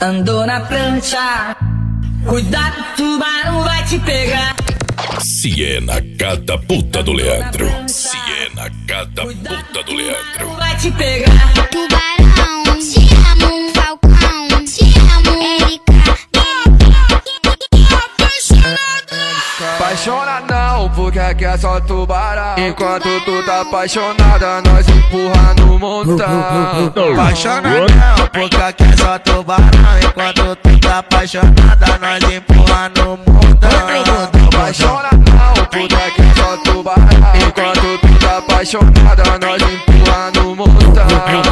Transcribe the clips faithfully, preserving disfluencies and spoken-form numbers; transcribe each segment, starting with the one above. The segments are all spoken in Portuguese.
Andou na prancha, cuidado, tubarão vai te pegar. Se é na catapulta do Leandro. Se é na catapulta do Leandro. Vai te pegar. Tubarão, te amo, Falcão, te amo, Erika. Apaixona não, porque aqui é só tubarão. Enquanto tu tá apaixonada, nós empurra no montão. Apaixona não, porque aqui é só tubarão. Enquanto tu tá apaixonada, nós empurra no montão. Apaixona não, porque aqui é só tubarão. Enquanto tu tá apaixonada, nós empurra no montão.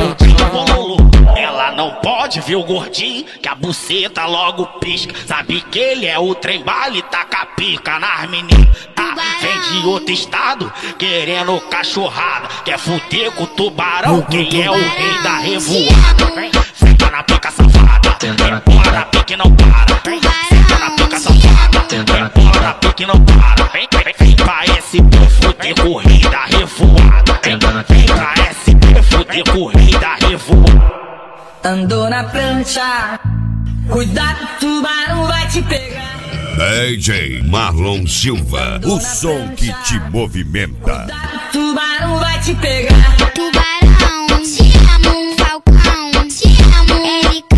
Ela não pode ver o gordinho, que a buceta logo pisca. Sabe que ele é o trem bala e taca pica nas meninas. Ah, vem de outro estado, querendo cachorrada. Quer fuder com o tubarão, quem é o rei da revoada. Fica na pica safada, empurra na pica e não para. Fica na pica safada, empurra na pica e não para. Vem, vem, vem pra S P fuder com o rei da revoada. Vem pra S P fuder com o rei da revoada. Andou na prancha, cuidado, tubarão vai te pegar. D J Marlon Silva, o som que te movimenta. Cuidado, tubarão vai te pegar. Tubarão, te amo, Falcão, te amo, Erika.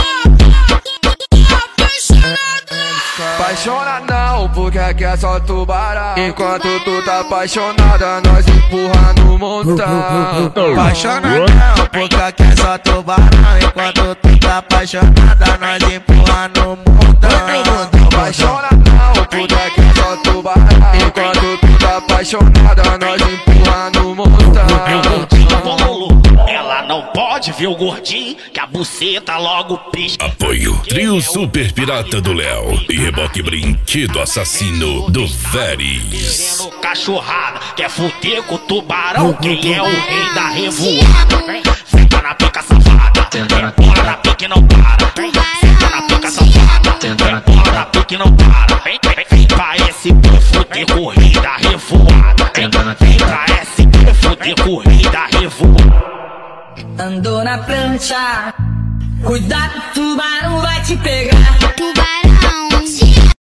Apaixona não, porque aqui é só tubarão. Enquanto tu tá apaixonada, nós empurra no montão. Apaixona não, porque aqui é só tubarão. Enquanto tu tá apaixonada, nós empurra no montão. Apaixona não, porque aqui é só tubarão. Enquanto tu tá apaixonada, nós empurra no montão. Ela não pode ver o gordinho, que a buceta logo pisca. Apoio Trio Super Pirata do Léo e Reboque Brinquedo Assassino do Veres. Querendo cachorrada, quer fuder com o tubarão, quem é o rei da revoada. Fica na pica safada, empurra na pica e não para. Fica na pica safada, empurra na pica e não para. Vem, vem, vem pra S P fuder com o rei da revoada. Vem pra S P fuder com o rei da revoada. Andou na prancha, cuidado, tubarão vai te pegar. Tubarão.